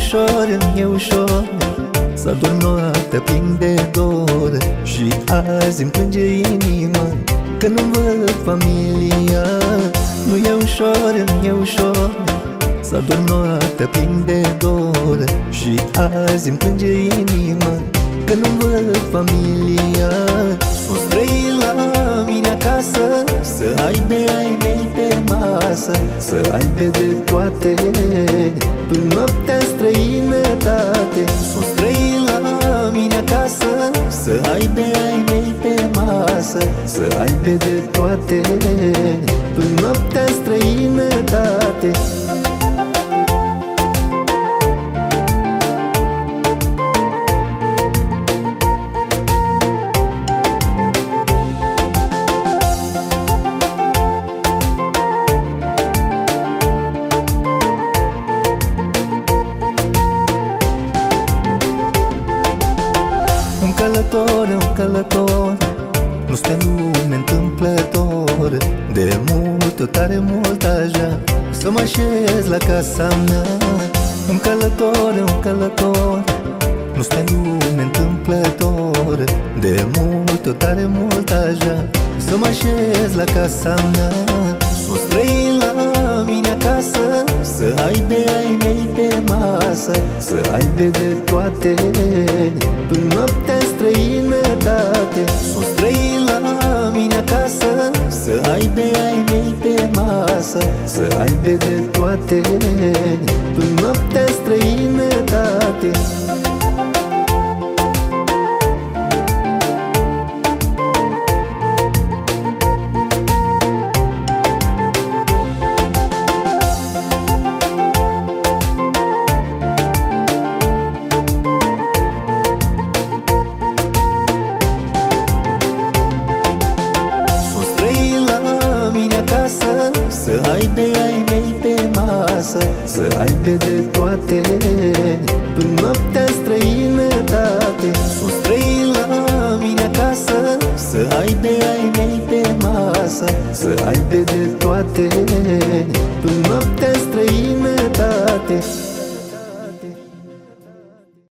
ușor, îmi e ușor să adorm noaptea plin de dor. Și azi îmi plânge inima că nu-mi văd familia. Nu e ușor, îmi e ușor să adorm noaptea plin de dor. Și azi îmi plânge inima că nu-mi văd familia. Sunt străin la mine acasă, să aibă ai mei pe masă, să aibă de toate până noaptea străinătate. Sunt străin la mine acasă, să aibă ai mei pe masă, să aibă de toate până noaptea străinătate. Un călător, nu stă lume întâmplător. De mult, tare mult aș vrea să mă așez la casa mea. Un călător, nu stă lume întâmplător. De mult, tare mult aș vrea să mă așez la casa mea. Sunt străin la mine acasă, să aibă ai mei pe masă, să aibă de toate până noaptea străinătate. Sunt străin la mine acasă, să aibă ai mei pe masă, să aibă de toate până noaptea străinătate. Să aibă ai mei pe masă, să aibă de toate până noaptea străinătate. Sunt străin la mine acasă, să aibă ai mei pe masă, să aibă de toate până noaptea străinătate.